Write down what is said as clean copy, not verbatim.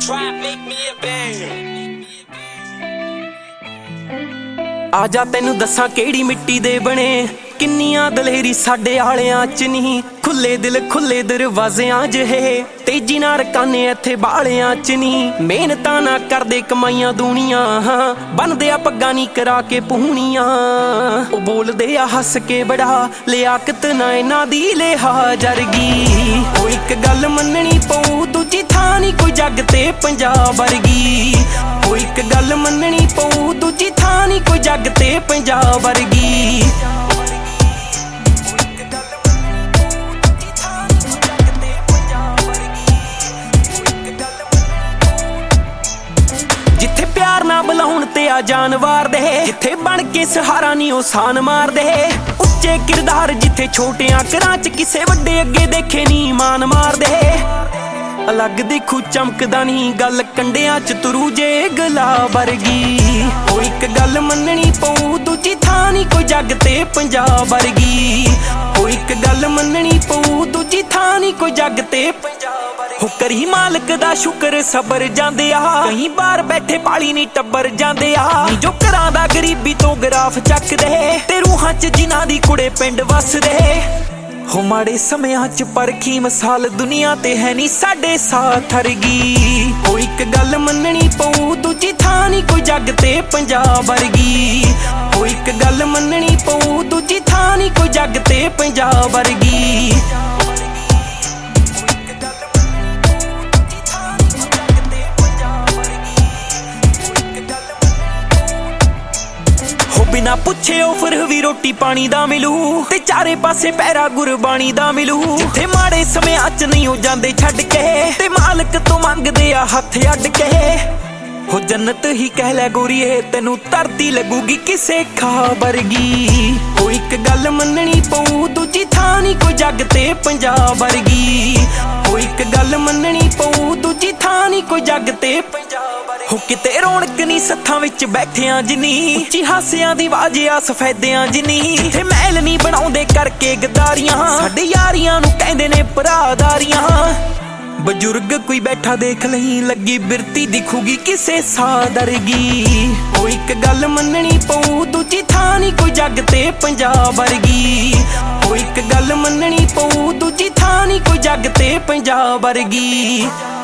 आजा तेनू दसा केड़ी मिट्टी दे बने किन्नियां दलेरी साडे आलियां च नहीं। खुले दिल खुले दरवाजियां च है तेजी ना रकाने इत्थे बालियां च नहीं। मेहनतां ना करदे कमाइयां दूनियां बनदे आ पग्गां नी करा के पूनियां। ओ बोलदे आ हस के बड़ा लियाकत ना इन्हां दी लिहाजरगी। ओ इक गल मननी पऊ दूजी थां नी कोई जग ते पंजाब वर्गी। ओ इक गल मननी पऊ दूजी थां नी कोई जग ते पंजाब वर्गी। जिथे प्यार ना बुलाउण ते आ जानवार दे जिथे बन के सहारा नी ओ सान मार दे। उच्चे किरदार जिथे छोटियां घरां च किसे वड्डे अगे देखे नी मान मार दे। अलग दिखू चमकदा नी गल कंडियां च तुरू जे गला वर्गी। ओ इक गल मननी पऊ दूजी थां नी कोई जग ते पंजाब वर्गी। ओ इक गल मननी पऊ दूजी थां नी कोई जग ते पंजाब वर्गी। हो करी मालक दा शुक्र सबर जांदे आ कई बार बैठे पाली नी टब्बर जांदे आ। जो घरां दा गरीबी तो ग्राफ चकदे ते रूहां च जिन्हां दी कुड़े पिंड वसदे। हो माड़े समयां च परखी मिसाल दुनिया ते है नी साडे साथ हरगी। ओ इक गल मननी पऊ दूजी थां नी कोई जग ते पंजाब वर्गी। ओ इक गल मननी पऊ दूजी थां नी कोई जग ते पंजाब वर्गी। बिना पुछे फिर भी रोटी पानी दा मिलू ते चारे पासे पैरा गुरबाणी दा मिलू। जिथे माड़े समयां च नहीं हो जांदे छड्ड के ते मालक तो मंगदे आ हथ अड्ड के। हो जन्नत ही कह लै गोरीए तेनू धरती लगूगी किसे खा वर्गी। ओ इक गल मननी पऊ दूजी थां नी कोई जग ते पंजाब वर्गी। ओ इक गल मननी पऊ दूजी थां नी कोई जग ते पंजाब वर्गी। हो किते रौनक नी सत्थां विच बैठियां जिनी उच्ची हासियां दी आवाज़ आ सफेदियां जिनी। जिथे महल नी बनाउंदे करके गद्दारियां साडे यारियां नू कहंदे ने भरादारियां। बजुर्ग कोई बैठा देख लही लगी बिरती दिखूगी किसे सादरगी। ओ इक गल मननी पऊ दूजी थां नी कोई जग ते पंजाब वर्गी। ओ इक गल मननी पऊ दूजी थां नी कोई जग ते पंजाब वर्गी।